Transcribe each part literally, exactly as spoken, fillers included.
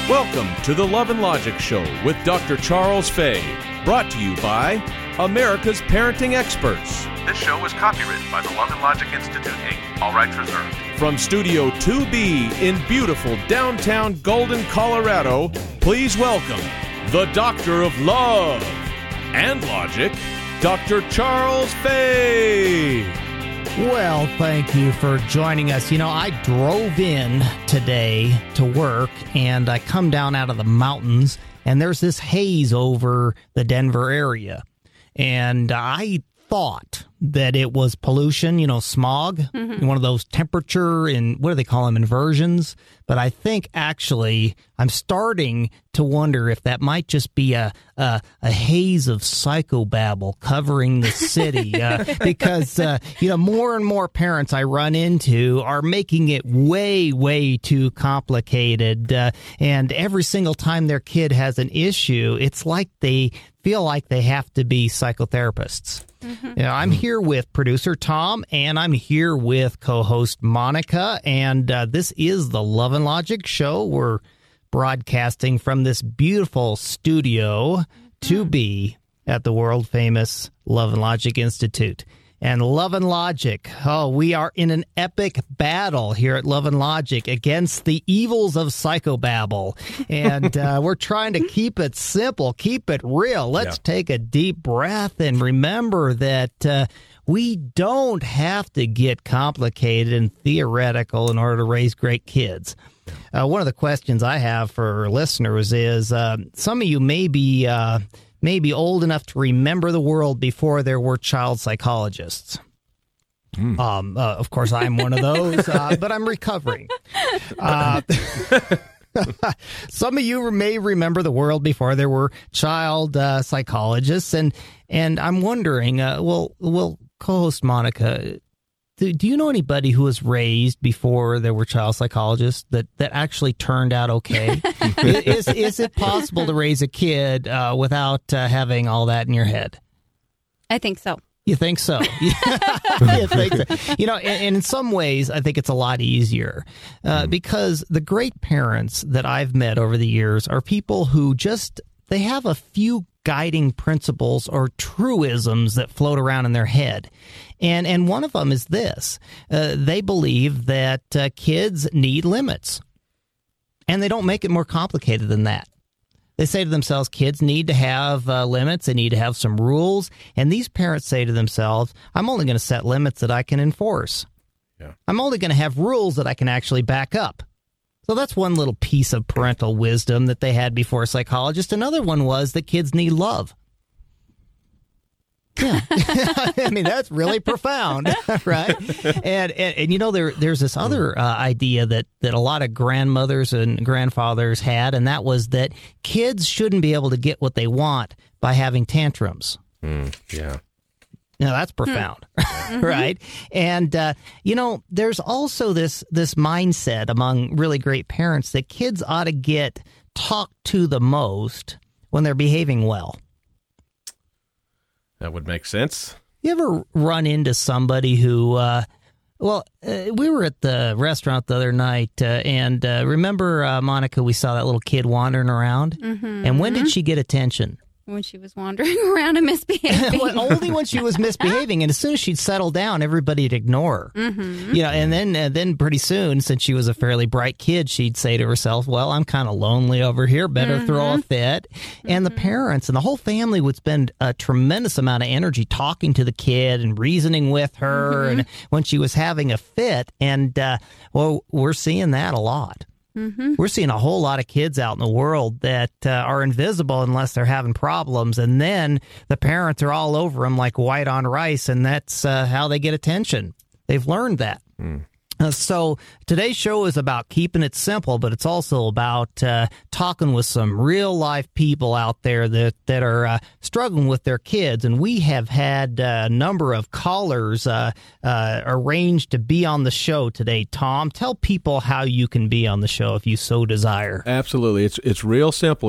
Welcome to the Love and Logic Show with Doctor Charles Fay, brought to you by America's Parenting Experts. This show is copyrighted by the Love and Logic Institute, Incorporated. All rights reserved. From Studio two B in beautiful downtown Golden, Colorado, please welcome the Doctor of Love and Logic, Doctor Charles Fay. Well, thank you for joining us. You know, I drove in today to work, and I come down out of the mountains, and there's this haze over the Denver area. And I thought that it was pollution, you know, smog, mm-hmm. one of those temperature and what do they call them, inversions. But I think actually I'm starting to wonder if that might just be a a, a haze of psychobabble covering the city uh, because, uh, you know, more and more parents I run into are making it way, way too complicated. Uh, and every single time their kid has an issue, it's like they feel like they have to be psychotherapists. Mm-hmm. You know, I'm here with producer Tom, and I'm here with co-host Monica, and uh, this is the Love and Logic Show. We're broadcasting from this beautiful studio to be at the world-famous Love and Logic Institute. And Love and Logic, oh, we are in an epic battle here at Love and Logic against the evils of psychobabble. And uh, we're trying to keep it simple, keep it real. Let's yeah. take a deep breath and remember that uh, we don't have to get complicated and theoretical in order to raise great kids. Uh, one of the questions I have for listeners is uh, some of you may be... Uh, maybe old enough to remember the world before there were child psychologists. Mm. Um, uh, of course, I'm one of those, uh, but I'm recovering. Uh, some of you may remember the world before there were child uh, psychologists, and and I'm wondering, uh, well, well, co-host Monica, do, do you know anybody who was raised before there were child psychologists that, that actually turned out okay? is is it possible to raise a kid uh, without uh, having all that in your head? I think so. You think so? you think so? You know, and, and in some ways, I think it's a lot easier uh, because the great parents that I've met over the years are people who just, they have a few guiding principles or truisms that float around in their head. And and one of them is this. Uh, they believe that uh, kids need limits. And they don't make it more complicated than that. They say to themselves, kids need to have uh, limits. They need to have some rules. And these parents say to themselves, I'm only going to set limits that I can enforce. Yeah. I'm only going to have rules that I can actually back up. So that's one little piece of parental wisdom that they had before a psychologist. Another one was that kids need love. Yeah. I mean, that's really profound, right? And, and, and you know, there there's this other uh, idea that, that a lot of grandmothers and grandfathers had, and that was that kids shouldn't be able to get what they want by having tantrums. Mm, yeah. Now, that's profound, hmm. right? And, uh, you know, there's also this this mindset among really great parents that kids ought to get talked to the most when they're behaving well. That would make sense. You ever run into somebody who, uh, well, uh, we were at the restaurant the other night, uh, and uh, remember, uh, Monica, we saw that little kid wandering around? Mm-hmm. And when did she get attention? When she was wandering around and misbehaving. Well, only when she was misbehaving, and as soon as she'd settle down, everybody'd ignore her. Mm-hmm. You know, and then uh, then pretty soon, since she was a fairly bright kid, she'd say to herself, well, I'm kind of lonely over here, better mm-hmm. throw a fit. Mm-hmm. And the parents and the whole family would spend a tremendous amount of energy talking to the kid and reasoning with her mm-hmm. and when she was having a fit. And, uh, well, we're seeing that a lot. Mm-hmm. We're seeing a whole lot of kids out in the world that uh, are invisible unless they're having problems, and then the parents are all over them like white on rice, and that's uh, how they get attention. They've learned that. Mm. Uh, so today's show is about keeping it simple, but it's also about uh, talking with some real-life people out there that, that are uh, struggling with their kids. And we have had uh, a number of callers uh, uh, arranged to be on the show today. Tom, tell people how you can be on the show if you so desire. Absolutely. It's it's real simple. You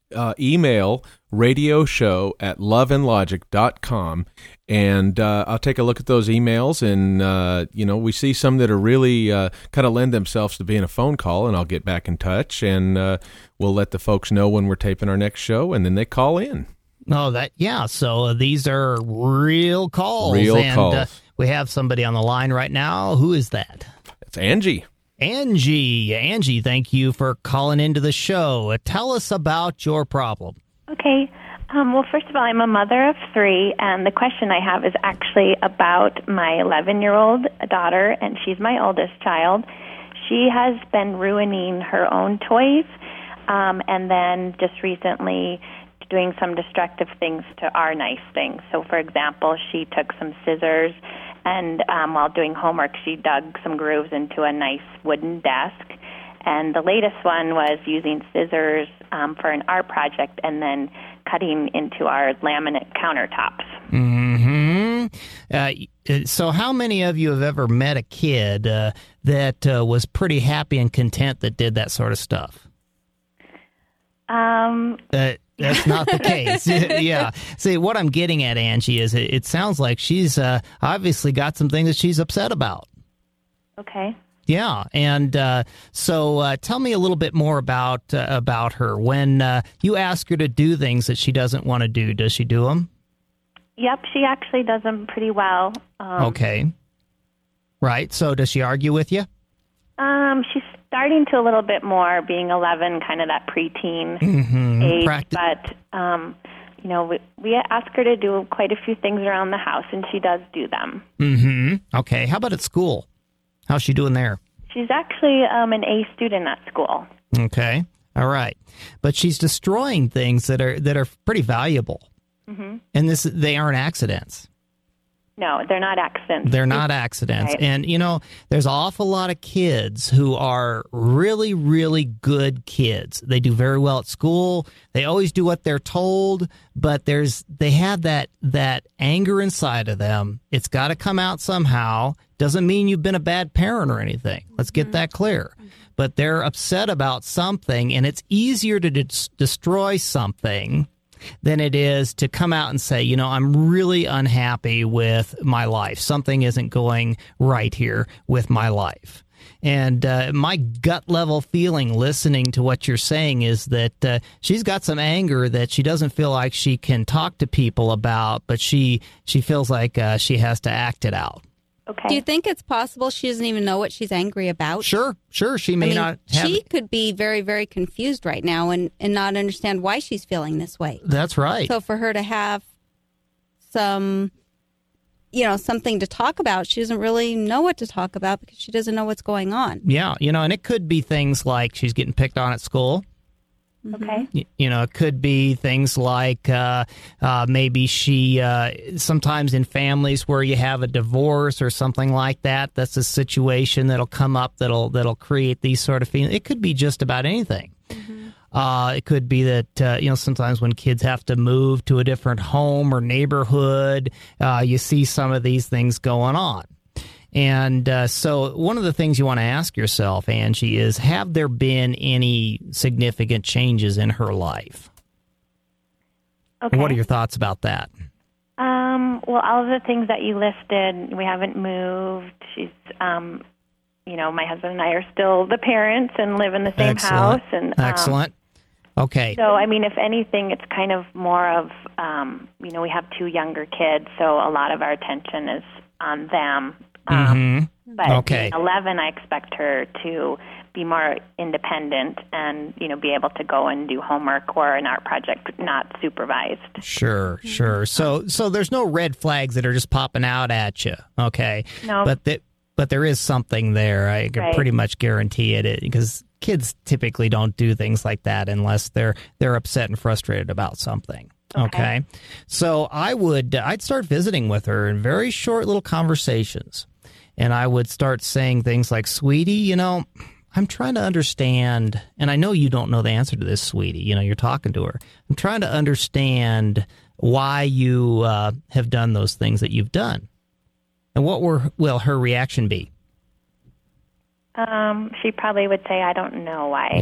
uh, email radio show at love and logic dot com, and uh, I'll take a look at those emails. And, uh, you know, we see some that are really uh, kind of lend themselves to being a phone call, and I'll get back in touch, and uh, we'll let the folks know when we're taping our next show, and then they call in. Oh, that, yeah. So uh, these are real calls. Real and, calls. Uh, we have somebody on the line right now. Who is that? It's Angie. Angie. Angie, thank you for calling into the show. Uh, tell us about your problem. Okay. Um, well, first of all, I'm a mother of three, and the question I have is actually about my eleven-year-old daughter, and she's my oldest child. She has been ruining her own toys, um, and then just recently doing some destructive things to our nice things. So, for example, she took some scissors, and um, while doing homework, she dug some grooves into a nice wooden desk. And the latest one was using scissors um, for an art project and then cutting into our laminate countertops. Mm-hmm. Uh, so how many of you have ever met a kid uh, that uh, was pretty happy and content that did that sort of stuff? Um, uh, that's not the case. Yeah. See, what I'm getting at, Angie, is it, it sounds like she's uh, obviously got some things that she's upset about. Okay. Yeah, and uh, so uh, tell me a little bit more about uh, about her. When uh, you ask her to do things that she doesn't want to do, does she do them? Yep, she actually does them pretty well. Um, Okay. Right, so does she argue with you? Um, she's starting to a little bit more, being eleven, kind of that preteen Mm-hmm. age. Practi- but, um, you know, we, we ask her to do quite a few things around the house, and she does do them. Mm-hmm. Okay, how about at school? How's she doing there? She's actually um, an A student at school. Okay, all right, but she's destroying things that are that are pretty valuable, Mm-hmm. and this they aren't accidents. No, they're not accidents. They're not accidents. Right. And, you know, there's an awful lot of kids who are really, really good kids. They do very well at school. They always do what they're told, but there's they have that that anger inside of them. It's got to come out somehow. Doesn't mean you've been a bad parent or anything. Let's get that clear. But they're upset about something, and it's easier to des- destroy something than it is to come out and say, you know, I'm really unhappy with my life. Something isn't going right here with my life. And uh, my gut level feeling listening to what you're saying is that uh, she's got some anger that she doesn't feel like she can talk to people about, but she, she feels like uh, she has to act it out. Okay. Do you think it's possible she doesn't even know what she's angry about? Sure, sure. She may I mean, not have... She could be very, very confused right now and, and not understand why she's feeling this way. That's right. So for her to have some, you know, something to talk about, she doesn't really know what to talk about because she doesn't know what's going on. Yeah, you know, and it could be things like she's getting picked on at school. Okay. You, you know, it could be things like uh, uh, maybe she, uh, sometimes in families where you have a divorce or something like that, that's a situation that'll come up that'll that'll create these sort of feelings. It could be just about anything. Mm-hmm. Uh, it could be that, uh, you know, sometimes when kids have to move to a different home or neighborhood, uh, you see some of these things going on. And uh, so one of the things you want to ask yourself, Angie, is have there been any significant changes in her life? Okay. What are your thoughts about that? Um, well, all of the things that you listed, we haven't moved. She's, um, you know, my husband and I are still the parents and live in the same Excellent. house. And um, Excellent. Okay. So, I mean, if anything, it's kind of more of, um, you know, we have two younger kids, so a lot of our attention is on them. Um, Mm-hmm. But Okay. being eleven, I expect her to be more independent and, you know, be able to go and do homework or an art project not supervised. Sure, sure. So, so there's no red flags that are just popping out at you, okay? No. But that, but there is something there. I can Right. pretty much guarantee it, because kids typically don't do things like that unless they're they're upset and frustrated about something. Okay. Okay. So I would I'd start visiting with her in very short little conversations, and I would start saying things like, "Sweetie, you know, I'm trying to understand, and I know you don't know the answer to this, sweetie. You know, you're talking to her. I'm trying to understand why you uh, have done those things that you've done." And what were, will her reaction be? Um, she probably would say, I don't know why. Yeah,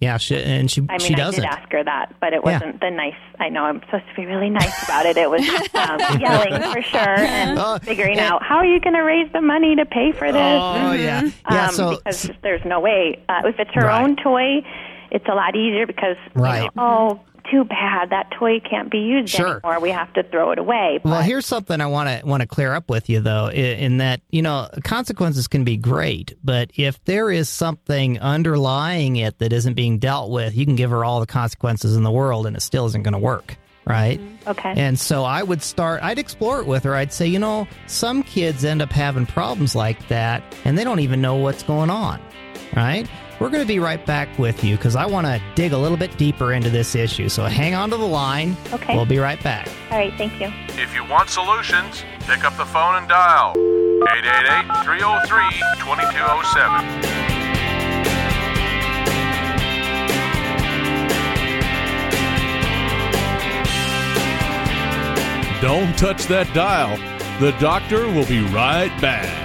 Yeah, she, and she I mean, she doesn't. I did ask her that, but it Yeah. wasn't the nice. I know I'm supposed to be really nice about it. It was um, yelling for sure and Oh, figuring and- out how are you going to raise the money to pay for this. Oh yeah, yeah. um, So because there's no way. Uh, if it's her Right. own toy, it's a lot easier because you know, Right. oh, too bad that toy can't be used Sure. anymore. We have to throw it away. Well, But- here's something I want to want to clear up with you, though, in, in that you know consequences can be great, but if there is something underlying it that isn't being dealt with, you can give her all the consequences in the world, and it still isn't going to work, right? Okay. And so I would start. I'd explore it with her. I'd say, you know, some kids end up having problems like that, and they don't even know what's going on, right? We're going to be right back with you because I want to dig a little bit deeper into this issue. So hang on to the line. Okay. We'll be right back. All right. Thank you. If you want solutions, pick up the phone and dial eight eight eight, three oh three, two two oh seven. Don't touch that dial. The doctor will be right back.